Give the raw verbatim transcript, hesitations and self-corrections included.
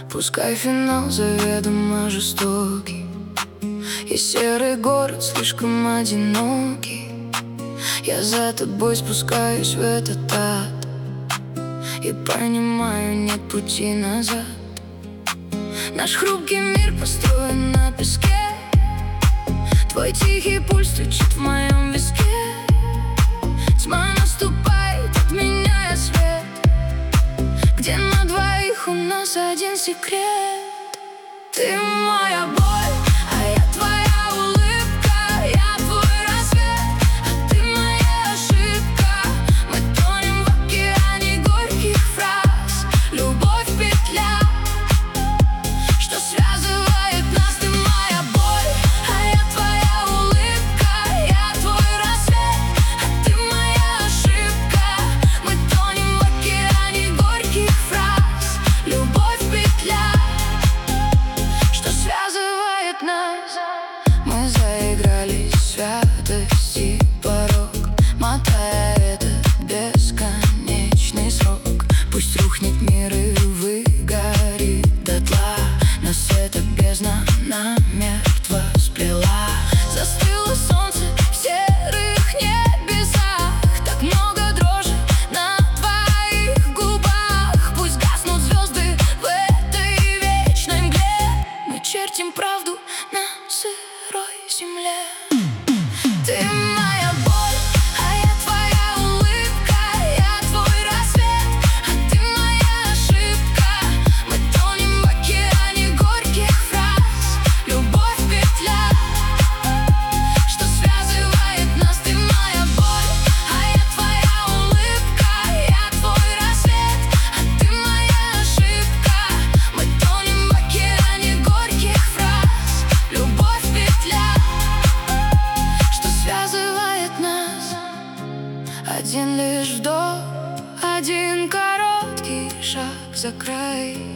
Пускай финал заведомо жестокий, и серый город слишком одинокий. Я за тобой спускаюсь в этот ад и понимаю, нет пути назад. Наш хрупкий мир построен на песке. Твой тихий пульс стучит в моем виске. Тьма наступает, отменяя свет, где на двоих у нас один секрет. Ты моя боль, а я твоя улыбка. Я твой рассвет, а ты моя ошибка. Мы тонем в океане горьких фраз. Любовь петля, что связывает нас. Ты моя боль, а я твоя улыбка. Я твой рассвет, а ты моя ошибка. Мы тонем в океане горьких фраз. Любовь петля, что связывает нас. Мы заигрались в святость и порог, мотая этот бесконечный срок. Пусть рухнет мир и выгорит дотла, нас эта бездна намертво сплела. Застыло солнце в серых небесах, так много дрожи на твоих губах. Пусть гаснут звезды в этой вечной мгле, мы чертим правду на сырой земле. Ты моя боль, а я твоя улыбка. Я твой рассвет, а ты моя ошибка. Мы тонем в океане горьких фраз. Любовь петля, что связывает нас. Ты моя боль, а я твоя улыбка. Я твой рассвет, а ты моя ошибка. Мы тонем в океане горьких фраз. Любовь петля, что связывает нас. Один лишь вдох, один короткий шаг за край.